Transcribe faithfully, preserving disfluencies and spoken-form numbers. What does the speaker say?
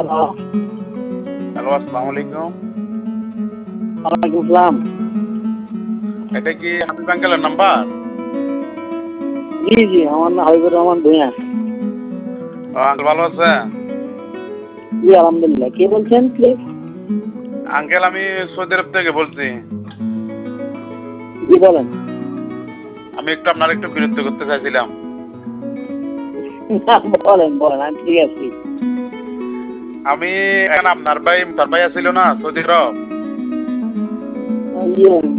Hello, আসসালামু আলাইকুম। ওয়ালাইকুম আসসালাম। এটা কি হাবিব আঙ্কেলের নাম্বার? জি জি, আমার নাম হাবিবুর রহমান ভূঁইয়া। ও আঙ্কেল ভালো আছে? জি আলহামদুলিল্লাহ। কে বলছেন প্লিজ? আঙ্কেল আমি সৌদি আরব থেকে বলছি। জি বলেন। আমি একটু আপনার একটু বিরক্ত করতে চাইছিলাম। বলেন বলেন, আমি ঠিক আছি। আমি এখন আপনার ভাই তার ভাই আছিল না সৌদি আরব। ইয়ে